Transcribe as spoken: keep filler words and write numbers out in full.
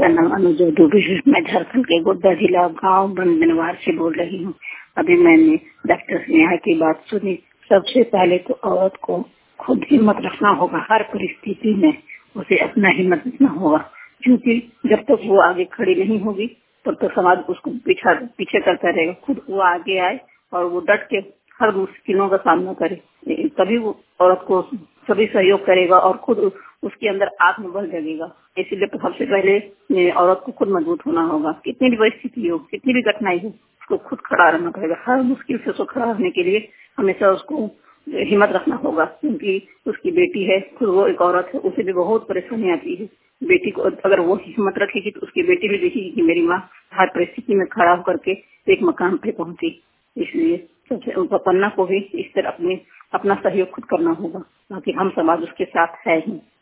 मेरा नाम अनुजा दुबे है। मैं झारखंड के गोड्डा जिला गांव बंदनवार से बोल रही हूँ। अभी मैंने डॉक्टर स्नेहा की बात सुनी। सबसे पहले तो औरत को खुद हिम्मत रखना होगा, हर परिस्थिति में उसे अपना हिम्मत रखना होगा, क्योंकि जब तक वो आगे खड़ी नहीं होगी तब तक समाज उसको पीछा पीछे करता रहेगा। खुद वो आगे आए और वो डट के हर मुश्किलों का सामना करे, तभी वो औरत को सभी सहयोग करेगा और खुद उसके अंदर आत्मबल जगेगा। इसीलिए तो सबसे पहले औरत को खुद मजबूत होना होगा। कितनी भी परिस्थिति हो, कितनी भी कठिनाई हो, उसको खुद खड़ा रहना पड़ेगा। हर मुश्किल से उसको खड़ा रहने के लिए हमेशा उसको हिम्मत रखना होगा, क्योंकि उसकी बेटी है, खुद वो एक औरत है, उसे भी बहुत परेशानी आती है। बेटी को अगर वो हिम्मत रखेगी तो उसकी बेटी भी देखेगी कि मेरी माँ हर परिस्थिति में खड़ा होकर के एक मकाम पे पहुंची। इसलिए सबसे उनका पन्ना को भी इस तरह अपने अपना सहयोग खुद करना होगा, ताकि हम समाज उसके साथ है ही।